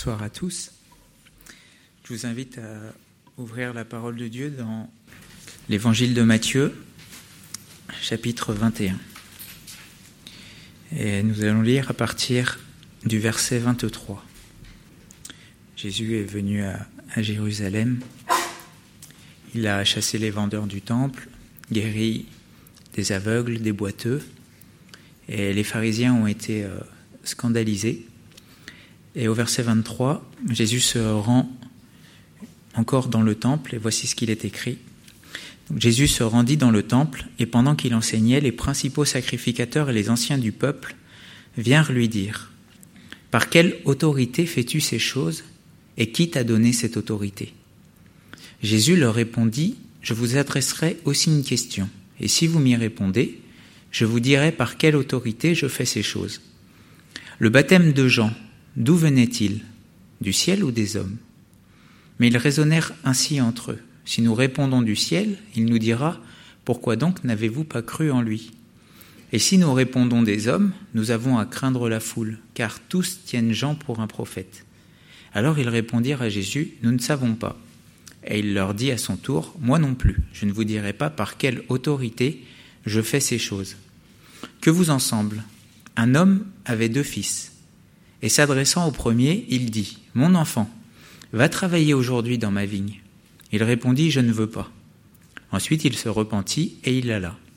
Bonsoir à tous. Je vous invite à ouvrir la parole de Dieu dans l'évangile de Matthieu, chapitre 21. Et nous allons lire à partir du verset 23. Jésus est venu à Jérusalem. Il a chassé les vendeurs du temple, guéri des aveugles, des boiteux. Et les pharisiens ont été scandalisés. Et au verset 23, Jésus se rend encore dans le temple, et voici ce qu'il est écrit. Donc, Jésus se rendit dans le temple, et pendant qu'il enseignait, les principaux sacrificateurs et les anciens du peuple vinrent lui dire : « Par quelle autorité fais-tu ces choses, et qui t'a donné cette autorité ?» Jésus leur répondit : « Je vous adresserai aussi une question, et si vous m'y répondez, je vous dirai par quelle autorité je fais ces choses. Le baptême de Jean, d'où venait-il ? Du ciel ou des hommes ? » Mais ils raisonnèrent ainsi entre eux. Si nous répondons du ciel, il nous dira : pourquoi donc n'avez-vous pas cru en lui ? Et si nous répondons des hommes, nous avons à craindre la foule, car tous tiennent Jean pour un prophète. Alors ils répondirent à Jésus : nous ne savons pas. Et il leur dit à son tour : moi non plus, je ne vous dirai pas par quelle autorité je fais ces choses. Que vous en semble ? Un homme avait 2 fils. Et s'adressant au premier, il dit : mon enfant, va travailler aujourd'hui dans ma vigne. Il répondit : je ne veux pas. Ensuite il se repentit et il alla.